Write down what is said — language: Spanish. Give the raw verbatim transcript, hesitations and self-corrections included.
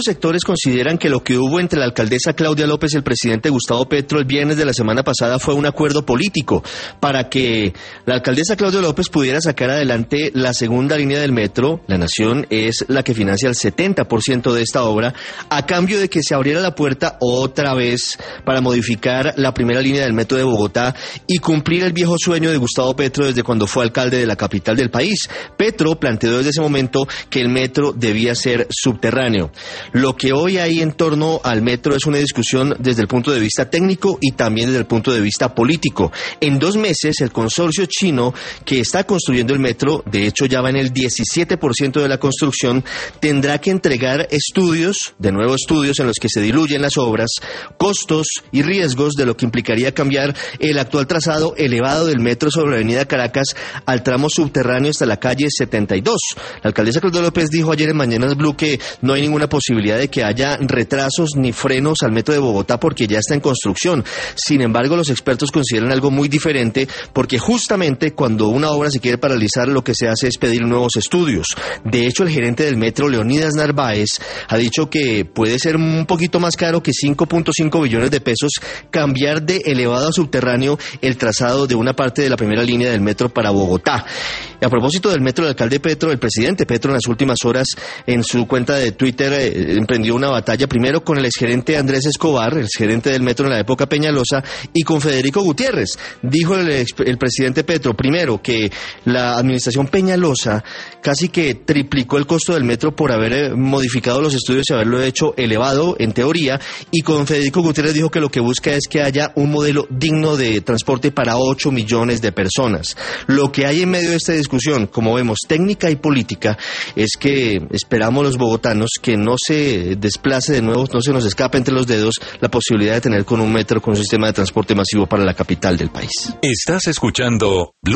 sectores consideran que lo que hubo entre la alcaldesa Claudia López y el presidente Gustavo Petro el viernes de la semana pasada fue un acuerdo político para que la alcaldesa Claudia López pudiera sacar adelante la segunda línea del metro. La Nación es la que financia el setenta por ciento de esta obra, a cambio de que se abriera la puerta otra vez para modificar la primera línea del metro de Bogotá y cumplir el viejo sueño de Gustavo Petro desde cuando fue alcalde de la capital del país. Petro planteó desde ese momento que el metro debía ser subterráneo. Lo que hoy hay en torno al metro es una discusión desde el punto de vista técnico y también desde el punto de vista político. En dos meses, el consorcio chino que está construyendo el metro, de hecho ya va en el diecisiete por ciento de la construcción, tendrá que entregar estudios, de nuevo estudios en los que se diluyen las obras, costos y riesgos de lo que implicaría cambiar el actual trazado elevado del metro sobre la avenida Caracas al tramo subterráneo hasta la calle setenta y dos. La alcaldesa Claudia López dijo ayer en Mañanas Blue que no hay ninguna posibilidad de que haya retrasos ni frenos al metro de Bogotá porque ya está en construcción. Sin embargo, los expertos consideran algo muy diferente porque justamente cuando una obra se quiere paralizar lo que se hace es pedir nuevos estudios. De hecho, el gerente del metro, Leonidas Narváez, ha dicho que puede ser un poquito más caro que cinco punto cinco billones de pesos cambiar de elevado a subterráneo el trazado de una parte de la primera línea del metro para Bogotá. Y a propósito del metro, el alcalde Petro, el presidente Petro, en las últimas horas en su cuenta de Twitter eh, emprendió una batalla primero con el exgerente Andrés Escobar, el gerente del metro en la época Peñalosa, y con Federico Gutiérrez. Dijo el, el presidente Petro, primero, que la administración Peñalosa casi que triplicó el costo del metro por haber modificado los estudios y haberlo hecho elevado, en teoría, y con Federico Gutiérrez dijo que lo que busca es que haya un modelo digno de transporte para ocho millones de personas. Lo que hay en medio de esta discusión, como vemos, técnica y política, es que esperamos los bogotanos que no se desplace de nuevo, no se nos escape entre los dedos la posibilidad de tener con un metro, con un sistema de transporte masivo para la capital del país. Estás escuchando